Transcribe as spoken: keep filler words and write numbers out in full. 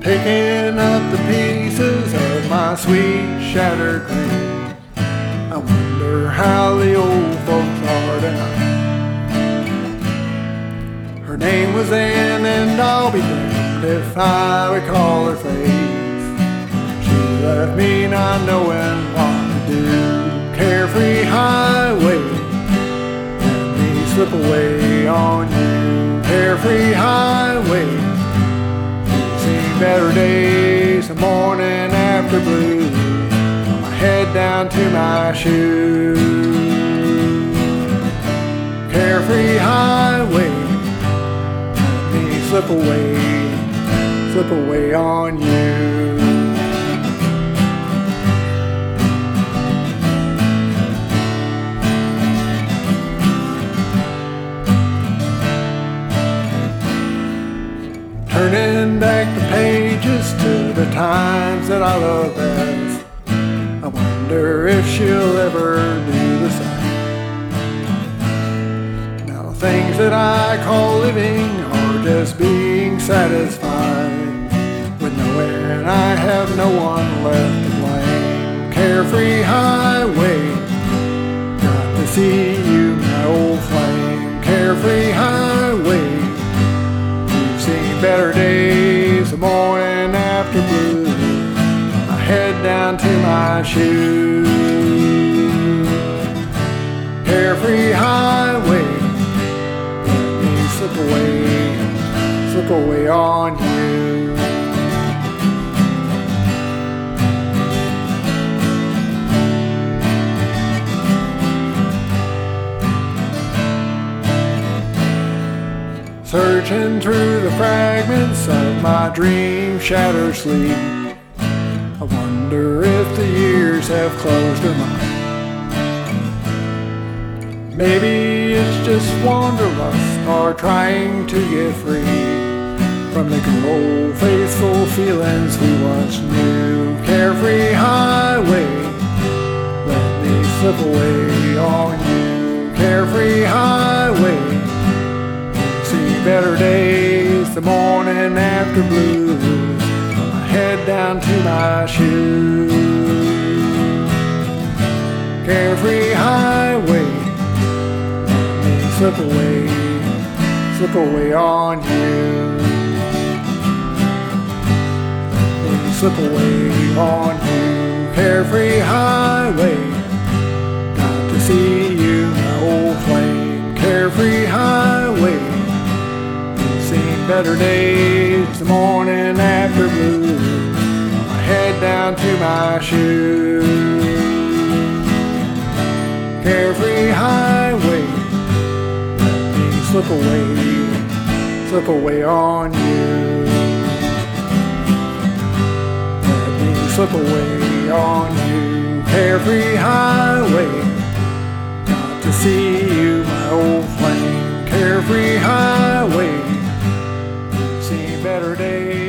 picking up the pieces of my sweet shattered dreams. I wonder how the old folks are tonight. Her name was Anne, and I'll be damned if I recall her face. She left me not knowing what to do. Carefree highway, let me slip away on you. Carefree highway, you've seen better days, the morning after blues. My head down to my shoes. Carefree highway, slip away, slip away on you. Turning back the pages to the times that I love best, I wonder if she'll ever do the same. Now the things that I call living are just being satisfied with knowing I have no one left to blame. Carefree highway, got to see you, my old flame. Carefree highway, you've seen better days, the morning after blues. My head down to my shoes. Carefree highway, let me slip away, slip away on you. Searching through the fragments of my dream shattered sleep, I wonder if the years have closed her mind. Maybe it's just wanderlust or trying to get free from the good old faithful feelings we once knew. Carefree highway, let me slip away on you. Carefree highway, see better days, the morning after blues. My head down to my shoes. Carefree highway, let me slip away, slip away on you. Let me slip away on you. Carefree highway, got to see you, my old flame. Carefree highway, seen better days, the morning after blues. My head down to my shoes. Carefree highway, let me slip away, slip away on you. Let me slip away on you. Carefree highway, got to see you, my old flame. Carefree highway, seen better days.